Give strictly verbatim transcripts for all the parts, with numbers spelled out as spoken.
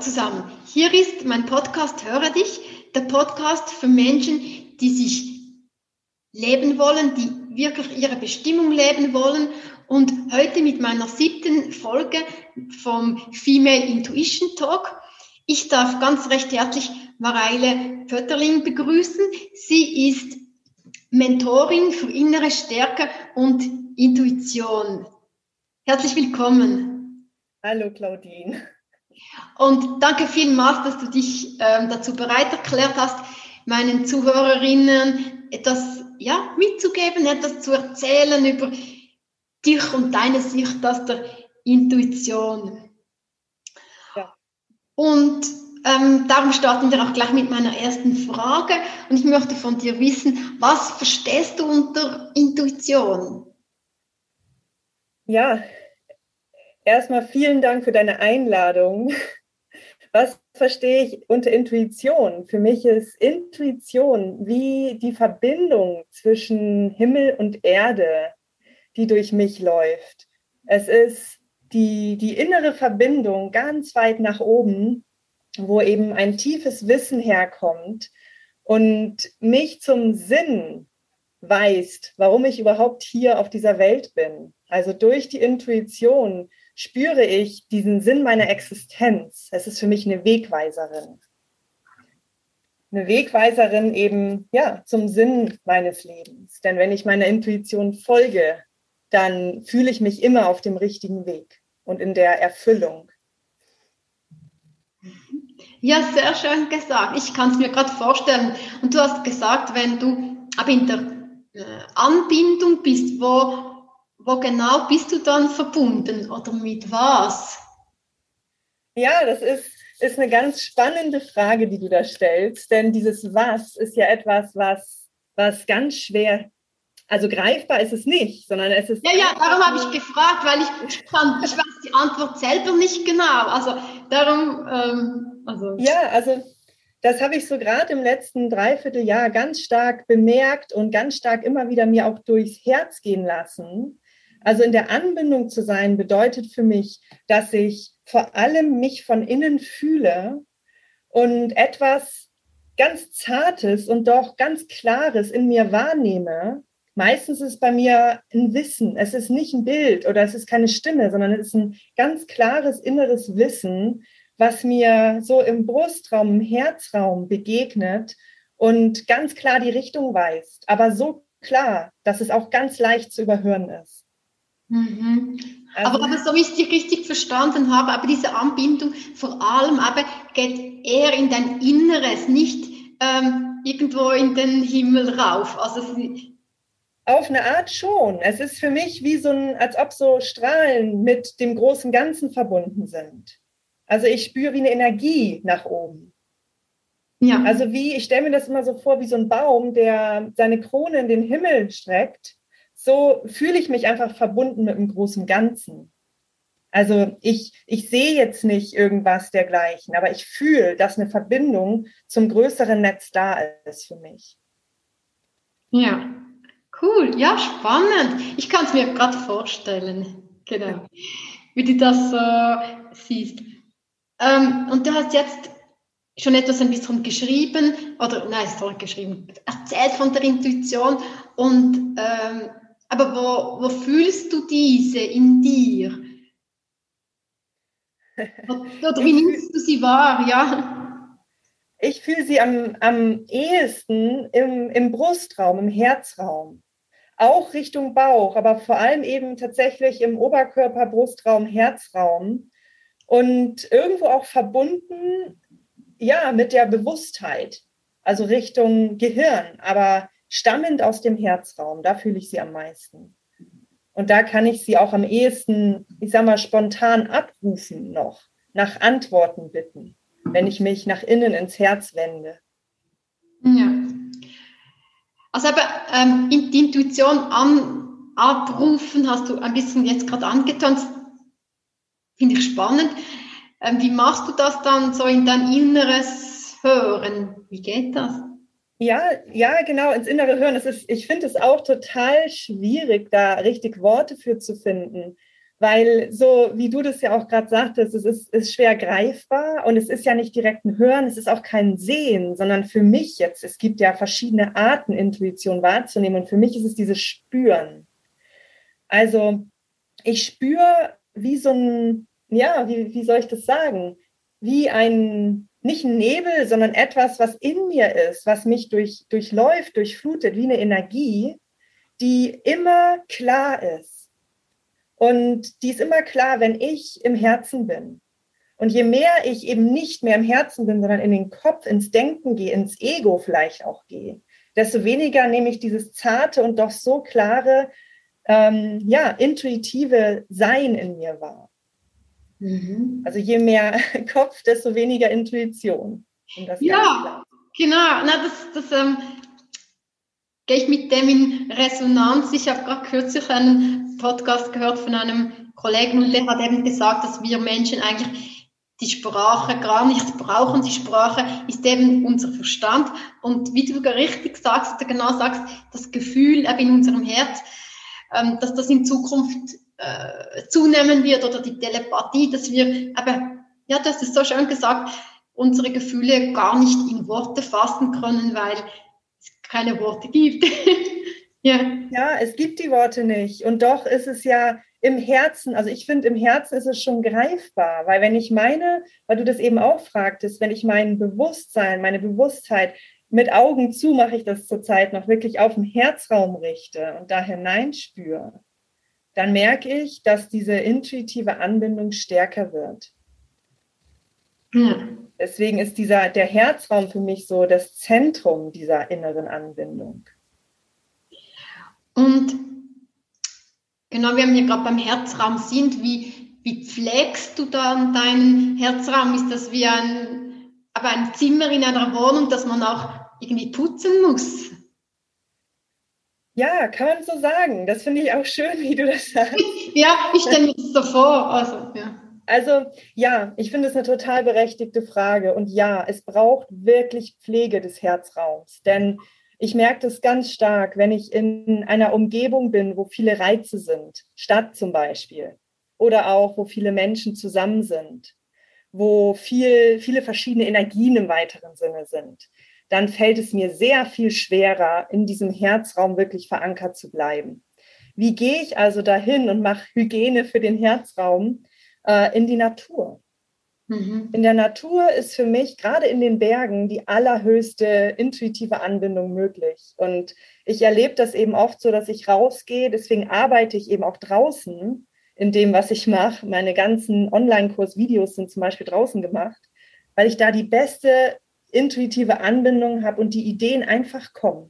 zusammen, hier ist mein Podcast Höre dich, der Podcast für Menschen, die sich leben wollen, die wirklich ihre Bestimmung leben wollen. Und heute mit meiner siebten Folge vom Female Intuition Talk. Ich darf ganz recht herzlich Mareile Pötterling begrüßen. Sie ist Mentorin für innere Stärke und Intuition. Herzlich willkommen. Hallo Claudine. Und danke vielmals, dass du dich ähm, dazu bereit erklärt hast, meinen Zuhörerinnen etwas ja, mitzugeben, etwas zu erzählen über dich und deine Sicht aus der Intuition. Ja. Und ähm, darum starten wir auch gleich mit meiner ersten Frage. Und ich möchte von dir wissen, was verstehst du unter Intuition? Ja, erstmal vielen Dank für deine Einladung. Was verstehe ich unter Intuition? Für mich ist Intuition wie die Verbindung zwischen Himmel und Erde, die durch mich läuft. Es ist die, die innere Verbindung ganz weit nach oben, wo eben ein tiefes Wissen herkommt und mich zum Sinn weist, warum ich überhaupt hier auf dieser Welt bin. Also durch die Intuition spüre ich diesen Sinn meiner Existenz. Es ist für mich eine Wegweiserin. Eine Wegweiserin eben, ja, zum Sinn meines Lebens. Denn wenn ich meiner Intuition folge, dann fühle ich mich immer auf dem richtigen Weg und in der Erfüllung. Ja, sehr schön gesagt. Ich kann es mir gerade vorstellen. Und du hast gesagt, wenn du aber in der äh, Anbindung bist, wo Wo genau bist du dann verbunden oder mit was? Ja, das ist, ist eine ganz spannende Frage, die du da stellst, denn dieses Was ist ja etwas, was, was ganz schwer, also greifbar ist es nicht, sondern es ist... Ja, ja, darum habe ich gefragt, weil ich, kann, ich weiß die Antwort selber nicht genau, also darum... Ähm, also. Ja, also das habe ich so gerade im letzten Dreivierteljahr ganz stark bemerkt und ganz stark immer wieder mir auch durchs Herz gehen lassen. Also in der Anbindung zu sein bedeutet für mich, dass ich vor allem mich von innen fühle und etwas ganz Zartes und doch ganz Klares in mir wahrnehme. Meistens ist es bei mir ein Wissen. Es ist nicht ein Bild oder es ist keine Stimme, sondern es ist ein ganz klares inneres Wissen, was mir so im Brustraum, im Herzraum begegnet und ganz klar die Richtung weist. Aber so klar, dass es auch ganz leicht zu überhören ist. Mhm. Also, aber, aber so wie ich dich richtig verstanden habe, aber diese Anbindung vor allem aber geht eher in dein Inneres, nicht ähm, irgendwo in den Himmel rauf. Also auf eine Art schon. Es ist für mich wie so ein, als ob so Strahlen mit dem großen Ganzen verbunden sind. Also ich spüre wie eine Energie nach oben. Ja. Also wie, ich stelle mir das immer so vor, wie so ein Baum, der seine Krone in den Himmel streckt. So fühle ich mich einfach verbunden mit dem großen Ganzen. Also ich, ich sehe jetzt nicht irgendwas dergleichen, aber ich fühle, dass eine Verbindung zum größeren Netz da ist für mich. Ja, cool, ja, spannend. Ich kann es mir gerade vorstellen, genau, wie du das äh, siehst. Ähm, und du hast jetzt schon etwas ein bisschen geschrieben, oder nein, sorry, geschrieben, erzählt von der Intuition und ähm, aber wo, wo fühlst du diese in dir? Oder wie nimmst du sie wahr? Ja. Ich fühle sie am, am ehesten im, im Brustraum, im Herzraum. Auch Richtung Bauch, aber vor allem eben tatsächlich im Oberkörper, Brustraum, Herzraum. Und irgendwo auch verbunden, ja, mit der Bewusstheit. Also Richtung Gehirn, aber stammend aus dem Herzraum, da fühle ich sie am meisten. Und da kann ich sie auch am ehesten, ich sag mal, spontan abrufen noch, nach Antworten bitten, wenn ich mich nach innen ins Herz wende. Ja. Also aber ähm, die Intuition an, abrufen hast du ein bisschen jetzt gerade angetan, finde ich spannend. Ähm, wie machst du das dann so in dein Inneres hören? Wie geht das? Ja, ja, genau, ins Innere hören. Es ist, ich finde es auch total schwierig, da richtig Worte für zu finden. Weil so, wie du das ja auch gerade sagtest, es ist, ist schwer greifbar und es ist ja nicht direkt ein Hören, es ist auch kein Sehen, sondern für mich jetzt, es gibt ja verschiedene Arten, Intuition wahrzunehmen und für mich ist es dieses Spüren. Also ich spüre wie so ein, ja, wie, wie soll ich das sagen? Wie ein, nicht ein Nebel, sondern etwas, was in mir ist, was mich durch, durchläuft, durchflutet, wie eine Energie, die immer klar ist. Und die ist immer klar, wenn ich im Herzen bin. Und je mehr ich eben nicht mehr im Herzen bin, sondern in den Kopf, ins Denken gehe, ins Ego vielleicht auch gehe, desto weniger nehme ich dieses zarte und doch so klare, ähm, ja, intuitive Sein in mir wahr. Mhm. Also je mehr Kopf, desto weniger Intuition. Um das ja, genau. Na, das, das ähm, gehe ich mit dem in Resonanz. Ich habe gerade kürzlich einen Podcast gehört von einem Kollegen und der hat eben gesagt, dass wir Menschen eigentlich die Sprache gar nicht brauchen. Die Sprache ist eben unser Verstand. Und wie du richtig sagst, oder genau sagst, das Gefühl eben in unserem Herz, ähm, dass das in Zukunft äh, zunehmen wird oder die Telepathie, dass wir eben, ja, das ist so schön gesagt, unsere Gefühle gar nicht in Worte fassen können, weil es keine Worte gibt. ja. ja, es gibt die Worte nicht. Und doch ist es ja im Herzen, also ich finde, im Herzen ist es schon greifbar, weil wenn ich meine, weil du das eben auch fragtest, wenn ich mein Bewusstsein, meine Bewusstheit mit Augen zu, mache ich das zurzeit noch, wirklich auf den Herzraum richte und da hineinspüre, dann merke ich, dass diese intuitive Anbindung stärker wird. Ja. Deswegen ist dieser, der Herzraum für mich so das Zentrum dieser inneren Anbindung. Und genau, wenn wir gerade beim Herzraum sind, wie, wie pflegst du dann deinen Herzraum? Ist das wie ein, aber ein Zimmer in einer Wohnung, das man auch irgendwie putzen muss? Ja, kann man so sagen. Das finde ich auch schön, wie du das sagst. Ja, ich stelle mir das so vor. Also, ja. Also ja, ich finde es eine total berechtigte Frage. Und ja, es braucht wirklich Pflege des Herzraums. Denn ich merke das ganz stark, wenn ich in einer Umgebung bin, wo viele Reize sind, Stadt zum Beispiel, oder auch, wo viele Menschen zusammen sind, wo viel, viele verschiedene Energien im weiteren Sinne sind, dann fällt es mir sehr viel schwerer, in diesem Herzraum wirklich verankert zu bleiben. Wie gehe ich also dahin und mache Hygiene für den Herzraum? Äh, in die Natur. Mhm. In der Natur ist für mich, gerade in den Bergen, die allerhöchste intuitive Anbindung möglich. Und ich erlebe das eben oft so, dass ich rausgehe, deswegen arbeite ich eben auch draußen in dem, was ich mache. Meine ganzen Online-Kurs-Videos sind zum Beispiel draußen gemacht, weil ich da die beste intuitive Anbindung habe und die Ideen einfach kommen.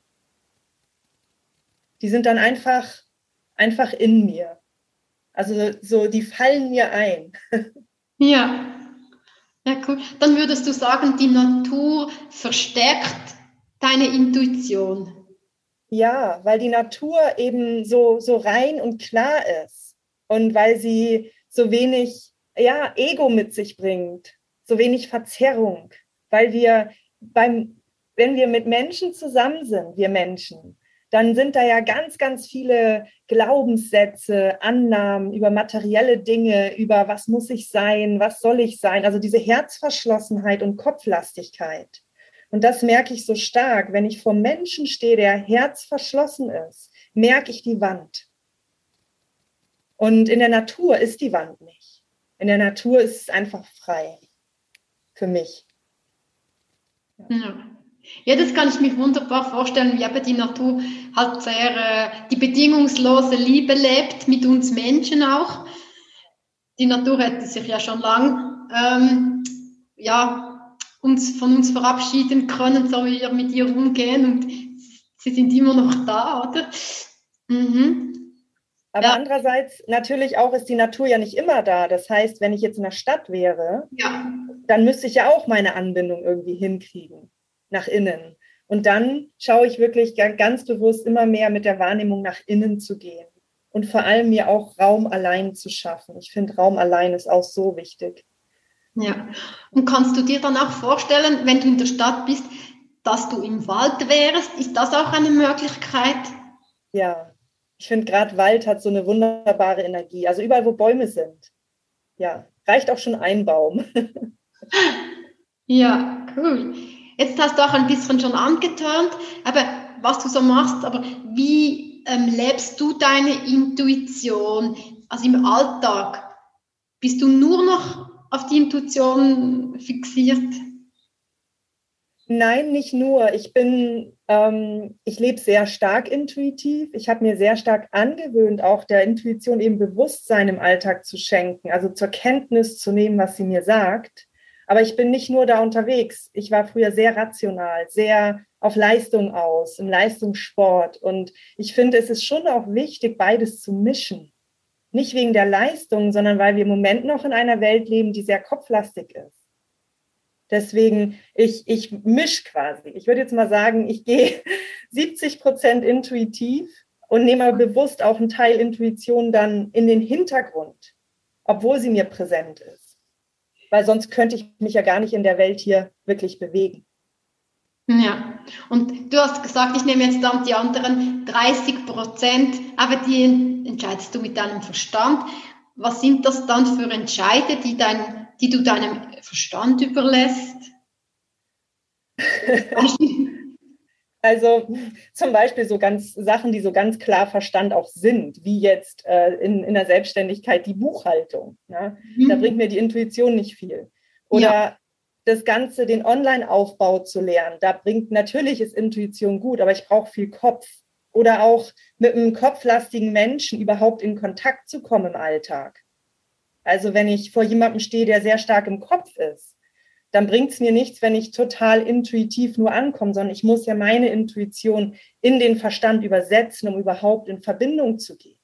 Die sind dann einfach, einfach in mir. Also so, die fallen mir ein. Ja. Ja, cool. Dann würdest du sagen, die Natur verstärkt deine Intuition. Ja, weil die Natur eben so, so rein und klar ist und weil sie so wenig, ja, Ego mit sich bringt, so wenig Verzerrung, weil wir beim, wenn wir mit Menschen zusammen sind, wir Menschen, dann sind da ja ganz, ganz viele Glaubenssätze, Annahmen über materielle Dinge, über was muss ich sein, was soll ich sein, also diese Herzverschlossenheit und Kopflastigkeit. Und das merke ich so stark, wenn ich vor Menschen stehe, der herzverschlossen ist, merke ich die Wand. Und in der Natur ist die Wand nicht. In der Natur ist es einfach frei. Für mich. Ja. Ja, das kann ich mir wunderbar vorstellen, wie eben die Natur halt sehr äh, die bedingungslose Liebe lebt, mit uns Menschen auch. Die Natur hätte sich ja schon lang ähm, ja, uns, von uns verabschieden können, so wie wir mit ihr umgehen, und sie sind immer noch da, oder? Mhm. Aber ja. Andererseits natürlich auch ist die Natur ja nicht immer da. Das heißt, wenn ich jetzt in der Stadt wäre, ja. dann müsste ich ja auch meine Anbindung irgendwie hinkriegen. Nach innen. Und dann schaue ich wirklich ganz bewusst immer mehr mit der Wahrnehmung nach innen zu gehen und vor allem mir auch Raum allein zu schaffen. Ich finde, Raum allein ist auch so wichtig. Ja, und kannst du dir dann auch vorstellen, wenn du in der Stadt bist, dass du im Wald wärst? Ist das auch eine Möglichkeit? Ja, Ich finde, gerade Wald hat so eine wunderbare Energie. Also überall, wo Bäume sind. Ja, reicht auch schon ein Baum. Ja, cool. Jetzt hast du auch ein bisschen schon angetönt, aber was du so machst, aber wie ähm, lebst du deine Intuition, also im Alltag? Bist du nur noch auf die Intuition fixiert? Nein, nicht nur. Ich bin, ähm, ich lebe sehr stark intuitiv. Ich habe mir sehr stark angewöhnt, auch der Intuition eben Bewusstsein im Alltag zu schenken, also zur Kenntnis zu nehmen, was sie mir sagt. Aber ich bin nicht nur da unterwegs. Ich war früher sehr rational, sehr auf Leistung aus, im Leistungssport. Und ich finde, es ist schon auch wichtig, beides zu mischen. Nicht wegen der Leistung, sondern weil wir im Moment noch in einer Welt leben, die sehr kopflastig ist. Deswegen, ich, ich misch quasi. Ich würde jetzt mal sagen, ich gehe siebzig Prozent intuitiv und nehme aber bewusst auch einen Teil Intuition dann in den Hintergrund, obwohl sie mir präsent ist. Weil sonst könnte ich mich ja gar nicht in der Welt hier wirklich bewegen. Ja, und du hast gesagt, ich nehme jetzt dann die anderen dreißig Prozent, aber die entscheidest du mit deinem Verstand. Was sind das dann für Entscheide, die, dein, die du deinem Verstand überlässt? Also zum Beispiel so ganz Sachen, die so ganz klar Verstand auch sind, wie jetzt äh, in, in der Selbstständigkeit die Buchhaltung. Ne? Mhm. Da bringt mir die Intuition nicht viel. Oder ja. Das Ganze, den Online-Aufbau zu lernen, da bringt natürlich ist Intuition gut, aber ich brauche viel Kopf. Oder auch mit einem kopflastigen Menschen überhaupt in Kontakt zu kommen im Alltag. Also wenn ich vor jemandem stehe, der sehr stark im Kopf ist, dann bringt es mir nichts, wenn ich total intuitiv nur ankomme, sondern ich muss ja meine Intuition in den Verstand übersetzen, um überhaupt in Verbindung zu gehen.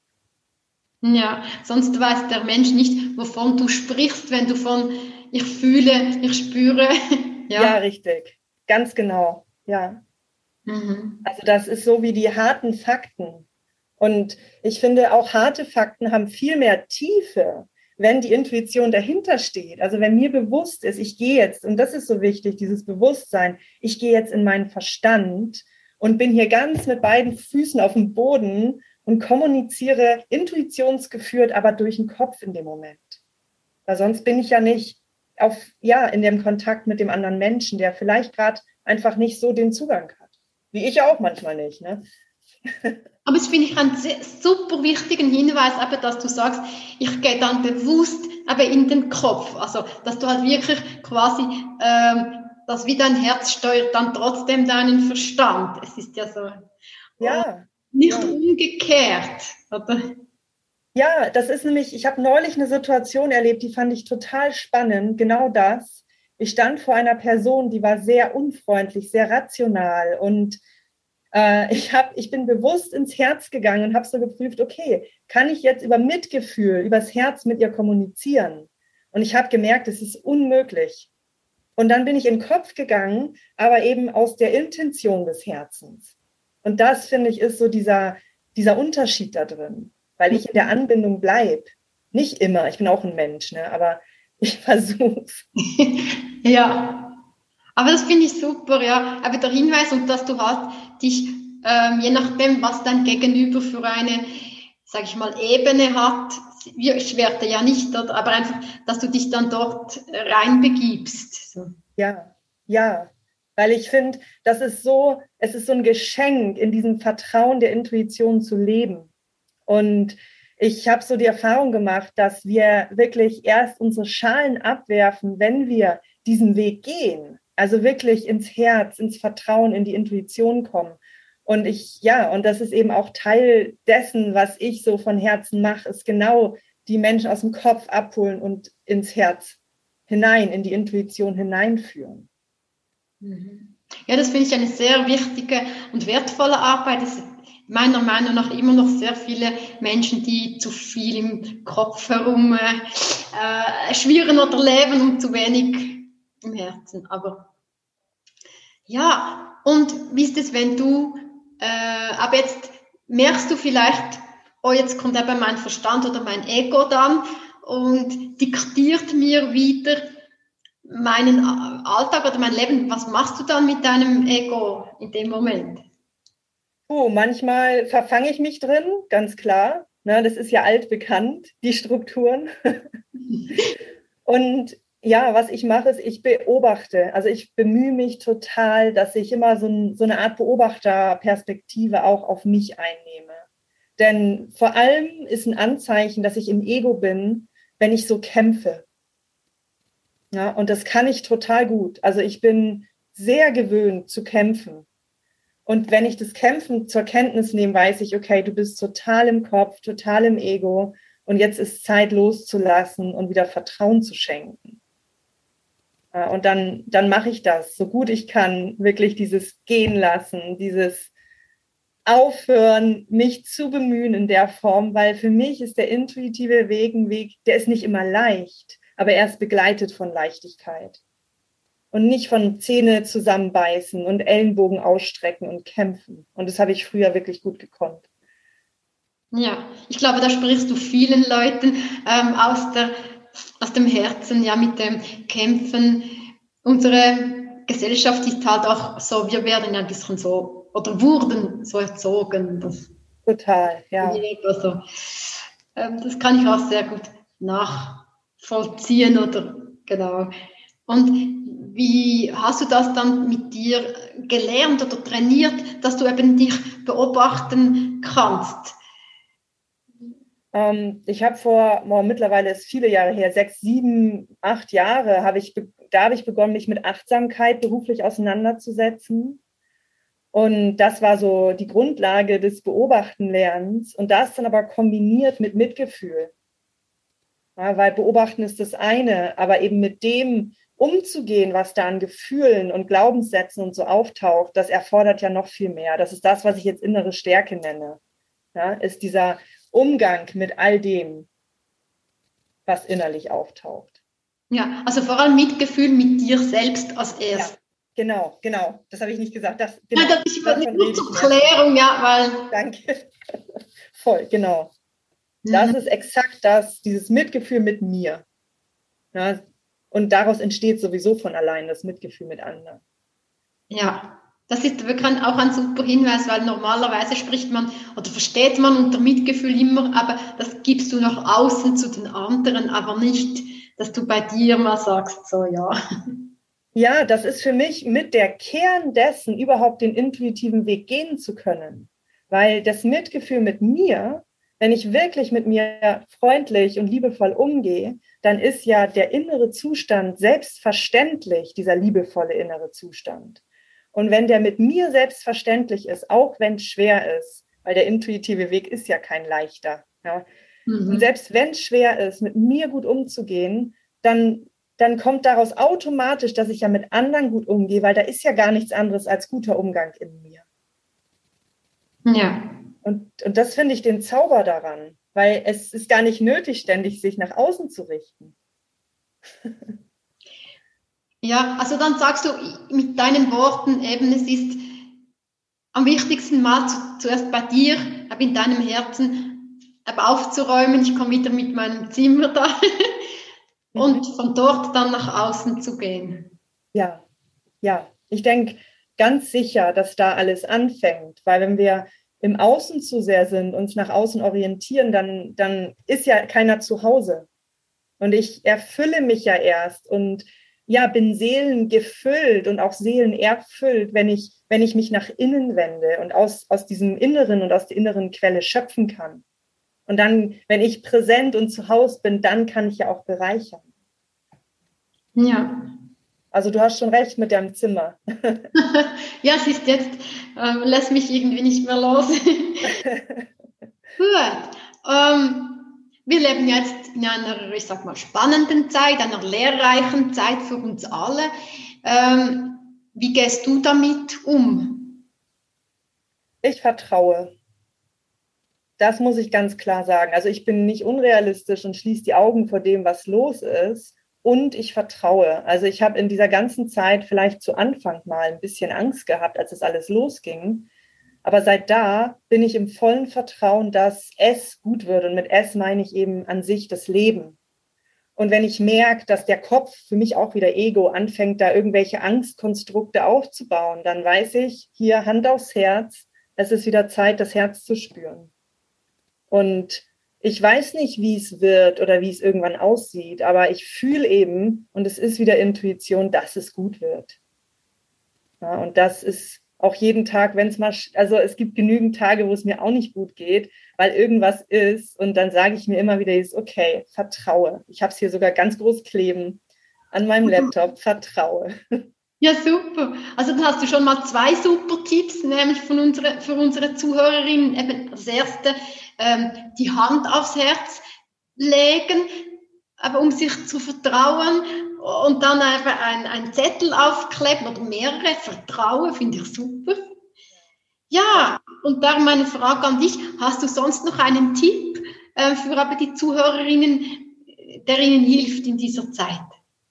Ja, sonst weiß der Mensch nicht, wovon du sprichst, wenn du von ich fühle, ich spüre. Ja, ja richtig. Ganz genau. Ja. Mhm. Also das ist so wie die harten Fakten. Und ich finde, auch harte Fakten haben viel mehr Tiefe, wenn die Intuition dahinter steht. Also wenn mir bewusst ist, ich gehe jetzt, und das ist so wichtig, dieses Bewusstsein, ich gehe jetzt in meinen Verstand und bin hier ganz mit beiden Füßen auf dem Boden und kommuniziere intuitionsgeführt, aber durch den Kopf in dem Moment. Weil sonst bin ich ja nicht auf, ja, in dem Kontakt mit dem anderen Menschen, der vielleicht gerade einfach nicht so den Zugang hat. Wie ich auch manchmal nicht, ne? Aber es finde ich einen super wichtigen Hinweis, aber dass du sagst, ich gehe dann bewusst aber in den Kopf. Also, dass du halt wirklich quasi, ähm, dass wie dein Herz steuert dann trotzdem deinen Verstand. Es ist ja so. Ja. Nicht ja. umgekehrt, oder? Ja, das ist nämlich, ich habe neulich eine Situation erlebt, die fand ich total spannend. Genau das. Ich stand vor einer Person, die war sehr unfreundlich, sehr rational und äh, ich, hab, ich bin bewusst ins Herz gegangen und habe so geprüft, okay, kann ich jetzt über Mitgefühl, übers Herz mit ihr kommunizieren? Und ich habe gemerkt, es ist unmöglich. Und dann bin ich in den Kopf gegangen, aber eben aus der Intention des Herzens. Und das, finde ich, ist so dieser, dieser Unterschied da drin, weil ich in der Anbindung bleibe. Nicht immer, ich bin auch ein Mensch, ne? Aber ich versuche es. Ja. Aber das finde ich super, ja. Aber der Hinweis, und dass du halt dich, ähm, je nachdem, was dein Gegenüber für eine, sag ich mal, Ebene hat, schwerte ja nicht, aber einfach, dass du dich dann dort reinbegibst. So. Ja, ja. Weil ich finde, das ist so, es ist so ein Geschenk, in diesem Vertrauen der Intuition zu leben. Und ich habe so die Erfahrung gemacht, dass wir wirklich erst unsere Schalen abwerfen, wenn wir diesen Weg gehen. Also wirklich ins Herz, ins Vertrauen, in die Intuition kommen. Und ich, ja, und das ist eben auch Teil dessen, was ich so von Herzen mache, ist genau die Menschen aus dem Kopf abholen und ins Herz hinein, in die Intuition hineinführen. Ja, das finde ich eine sehr wichtige und wertvolle Arbeit. Es sind meiner Meinung nach immer noch sehr viele Menschen, die zu viel im Kopf herum äh, schwirren oder leben und zu wenig im Herzen. Aber ja, und wie ist es, wenn du, äh, aber jetzt merkst du vielleicht, oh, jetzt kommt eben mein Verstand oder mein Ego dann und diktiert mir wieder meinen Alltag oder mein Leben. Was machst du dann mit deinem Ego in dem Moment? Oh, manchmal verfange ich mich drin, ganz klar. Ne, das ist ja altbekannt, die Strukturen. Und ja, was ich mache, ist, ich beobachte. Also ich bemühe mich total, dass ich immer so, ein, so eine Art Beobachterperspektive auch auf mich einnehme. Denn vor allem ist ein Anzeichen, dass ich im Ego bin, wenn ich so kämpfe. Ja, und das kann ich total gut. Also ich bin sehr gewöhnt zu kämpfen. Und wenn ich das Kämpfen zur Kenntnis nehme, weiß ich, okay, du bist total im Kopf, total im Ego. Und jetzt ist Zeit loszulassen und wieder Vertrauen zu schenken. Ja, und dann, dann mache ich das, so gut ich kann, wirklich dieses Gehen lassen, dieses Aufhören, mich zu bemühen in der Form, weil für mich ist der intuitive Weg ein Weg, der ist nicht immer leicht, aber er ist begleitet von Leichtigkeit. Und nicht von Zähne zusammenbeißen und Ellenbogen ausstrecken und kämpfen. Und das habe ich früher wirklich gut gekonnt. Ja, ich glaube, da sprichst du vielen Leuten ähm, aus, der, aus dem Herzen, ja, mit dem Kämpfen. Unsere Gesellschaft ist halt auch so, wir werden ein bisschen so, oder wurden so erzogen. Dass Total, ja. Also, ähm, das kann ich auch sehr gut nachvollziehen, oder genau. Und wie hast du das dann mit dir gelernt oder trainiert, dass du eben dich beobachten kannst? Ähm, ich habe vor, oh, mittlerweile ist viele Jahre her, sechs, sieben, acht Jahre, habe ich, da habe ich begonnen, mich mit Achtsamkeit beruflich auseinanderzusetzen. Und das war so die Grundlage des Beobachtenlernens. Und das dann aber kombiniert mit Mitgefühl. Ja, weil Beobachten ist das eine, aber eben mit dem umzugehen, was da an Gefühlen und Glaubenssätzen und so auftaucht, das erfordert ja noch viel mehr. Das ist das, was ich jetzt innere Stärke nenne. Ja, ist dieser Umgang mit all dem, was innerlich auftaucht. Ja, also vor allem Mitgefühl mit dir selbst als erstes. Ja, genau, genau. Das habe ich nicht gesagt. Das, genau, ja, das ist nur zur Klärung, ja, weil... Danke. Voll, genau. Mhm. Das ist exakt das, dieses Mitgefühl mit mir. Ja, und daraus entsteht sowieso von allein das Mitgefühl mit anderen. Ja. Das ist wirklich auch ein super Hinweis, weil normalerweise spricht man oder versteht man unter Mitgefühl immer, aber das gibst du nach außen zu den anderen, aber nicht, dass du bei dir mal sagst, so ja. Ja, das ist für mich mit der Kern dessen, überhaupt den intuitiven Weg gehen zu können. Weil das Mitgefühl mit mir, wenn ich wirklich mit mir freundlich und liebevoll umgehe, dann ist ja der innere Zustand selbstverständlich, dieser liebevolle innere Zustand. Und wenn der mit mir selbstverständlich ist, auch wenn es schwer ist, weil der intuitive Weg ist ja kein leichter. Ja? Mhm. Und selbst wenn es schwer ist, mit mir gut umzugehen, dann, dann kommt daraus automatisch, dass ich ja mit anderen gut umgehe, weil da ist ja gar nichts anderes als guter Umgang in mir. Ja. Und, und das finde ich den Zauber daran, weil es ist gar nicht nötig, ständig sich nach außen zu richten. Ja, also dann sagst du mit deinen Worten eben, es ist am wichtigsten mal zu, zuerst bei dir, aber in deinem Herzen aber aufzuräumen. Ich komme wieder mit meinem Zimmer da und mhm. von dort dann nach außen zu gehen. Ja, ja, ich denke ganz sicher, dass da alles anfängt, weil wenn wir im Außen zu sehr sind, uns nach außen orientieren, dann, dann ist ja keiner zu Hause. Und ich erfülle mich ja erst und ja, bin seelengefüllt und auch seelenerfüllt, wenn ich, wenn ich mich nach innen wende und aus, aus diesem Inneren und aus der inneren Quelle schöpfen kann. Und dann, wenn ich präsent und zu Hause bin, dann kann ich ja auch bereichern. Ja. Also du hast schon recht mit deinem Zimmer. Ja, es ist jetzt, äh, lässt mich irgendwie nicht mehr los. Gut. Ähm, wir leben jetzt in einer, ich sag mal, spannenden Zeit, einer lehrreichen Zeit für uns alle. Ähm, wie gehst du damit um? Ich vertraue. Das muss ich ganz klar sagen. Also ich bin nicht unrealistisch und schließe die Augen vor dem, was los ist. Und ich vertraue. Also ich habe in dieser ganzen Zeit vielleicht zu Anfang mal ein bisschen Angst gehabt, als es alles losging. Aber seit da bin ich im vollen Vertrauen, dass es gut wird. Und mit es meine ich eben an sich das Leben. Und wenn ich merke, dass der Kopf, für mich auch wieder Ego, anfängt, da irgendwelche Angstkonstrukte aufzubauen, dann weiß ich, hier Hand aufs Herz, es ist wieder Zeit, das Herz zu spüren. Und ich weiß nicht, wie es wird oder wie es irgendwann aussieht, aber ich fühle eben, und es ist wieder Intuition, dass es gut wird. Ja, und das ist auch jeden Tag, wenn es mal, also es gibt genügend Tage, wo es mir auch nicht gut geht, weil irgendwas ist, und dann sage ich mir immer wieder, okay, vertraue. Ich habe es hier sogar ganz groß kleben an meinem Laptop, vertraue. Ja, super. Also dann hast du schon mal zwei super Tipps, nämlich von unsere, für unsere Zuhörerinnen. Eben das erste, ähm, die Hand aufs Herz legen, aber um sich zu vertrauen, und dann einfach ein, ein Zettel aufkleben oder mehrere, Vertrauen, finde ich super. Ja, und darum meine Frage an dich, hast du sonst noch einen Tipp äh, für aber die Zuhörerinnen, der ihnen hilft in dieser Zeit?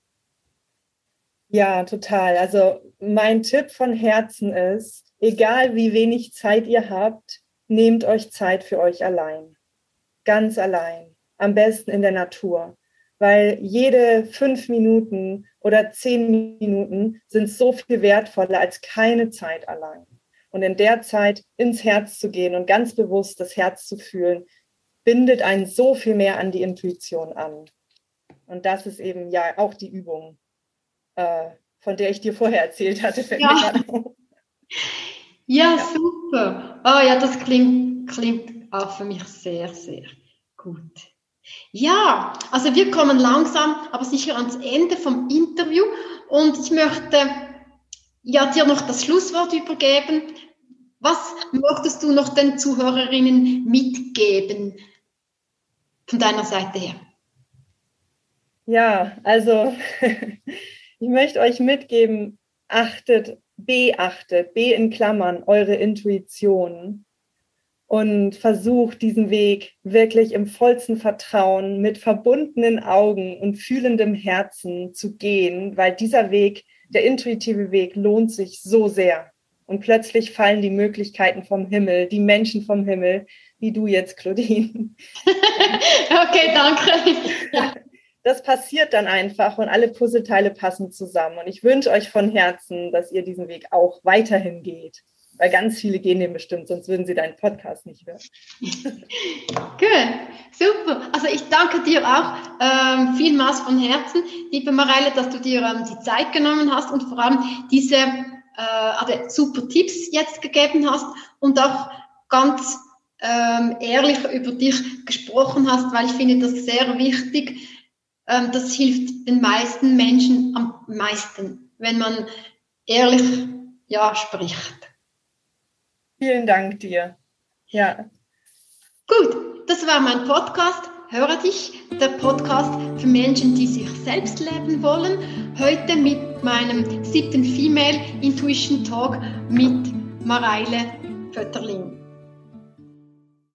Ja, total. Also mein Tipp von Herzen ist, egal wie wenig Zeit ihr habt, nehmt euch Zeit für euch allein. Ganz allein. Am besten in der Natur. Weil jede fünf Minuten oder zehn Minuten sind so viel wertvoller als keine Zeit allein. Und in der Zeit ins Herz zu gehen und ganz bewusst das Herz zu fühlen, bindet einen so viel mehr an die Intuition an. Und das ist eben ja auch die Übung, von der ich dir vorher erzählt hatte. Ja. Ja, ja, super. Oh ja, das klingt, klingt auch für mich sehr, sehr gut. Ja, also wir kommen langsam, aber sicher ans Ende vom Interview, und ich möchte ja dir noch das Schlusswort übergeben. Was möchtest du noch den Zuhörerinnen mitgeben von deiner Seite her? Ja, also ich möchte euch mitgeben, achtet, beachtet, be in Klammern, eure Intuition und versucht diesen Weg wirklich im vollsten Vertrauen, mit verbundenen Augen und fühlendem Herzen zu gehen, weil dieser Weg, der intuitive Weg, lohnt sich so sehr. Und plötzlich fallen die Möglichkeiten vom Himmel, die Menschen vom Himmel, wie du jetzt, Claudine. Okay, danke. Ja. Das passiert dann einfach und alle Puzzleteile passen zusammen. Und ich wünsche euch von Herzen, dass ihr diesen Weg auch weiterhin geht. Weil ganz viele gehen den bestimmt, sonst würden sie deinen Podcast nicht hören. Gut, super. Also ich danke dir auch ähm, vielmals von Herzen, liebe Mareile, dass du dir ähm, die Zeit genommen hast und vor allem diese äh, also super Tipps jetzt gegeben hast und auch ganz ähm, ehrlich über dich gesprochen hast, weil ich finde das sehr wichtig. Ähm, das hilft den meisten Menschen am meisten, wenn man ehrlich ja spricht. Vielen Dank dir. Ja. Gut, das war mein Podcast. Höre dich, der Podcast für Menschen, die sich selbst leben wollen. Heute mit meinem siebten Female Intuition Talk mit Mareile Vötterling.